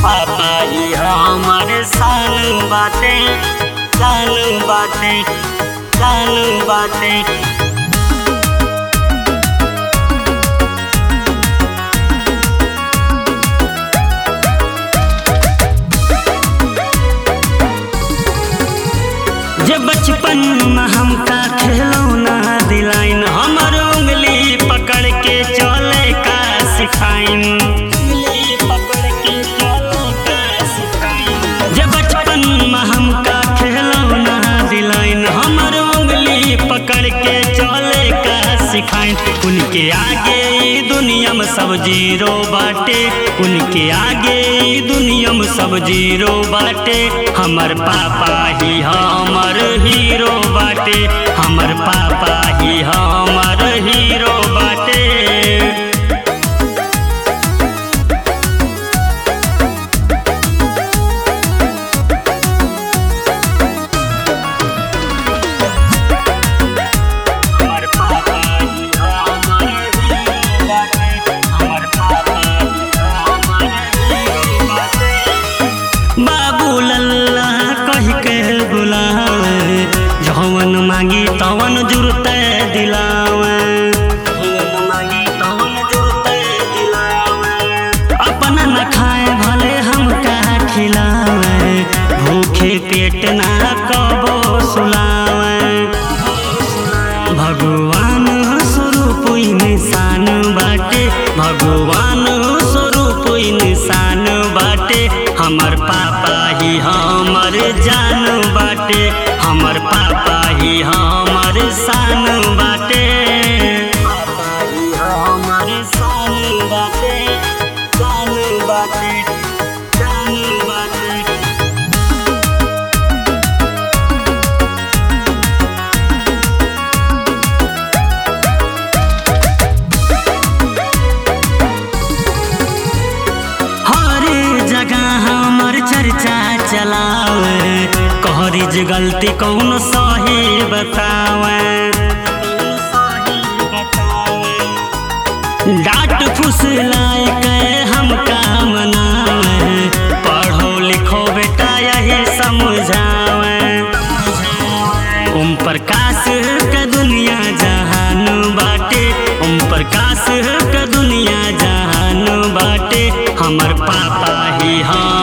पापा ही हमारे सान बाटे, सान बाटे, सान बाटे। जब बचपन में हमका खिलौना दिलाइन, हमर उंगली पकड़ के चले का सिखाइन, जब बचपन में हमका खिलौना दिलाइन, हमर उंगली पकड़ के चले का सिखाइन। उनके आगे दुनिया में सब जीरो बाटे, उनके आगे दुनिया में सब जीरो बाटे। हमर पापा ही हमर हीरो बाटे, हमर पापा ही हमर हीरो बाटे। बाबू लल्ला कह के बुलावे, जवन मांगी तवन जुरते दिलावे, अपना न खाए भले हमका खिलावे, भूखे पेट ना कबो सुलावे। भगवान स्वरूप इंसान बाटे, भगवान स्वरूप इंसान बाटे। हमर पापा ही हमर जान बाटे, हमर पापा ही हमर शान बाटे। पापा ही हमर शान बाटे, शान बाटे, शान बाटे। हमर चर्चा चलावे, कहरी गलती कौन सही बतावे। डांट फुसलाए के हमका मनावे, पढ़ो लिखो बेटा यही समझावे। ओम प्रकाश के दुनिया जहान बाटे, ओम प्रकाश के दुनिया जहान बाटे। हमर पापा ही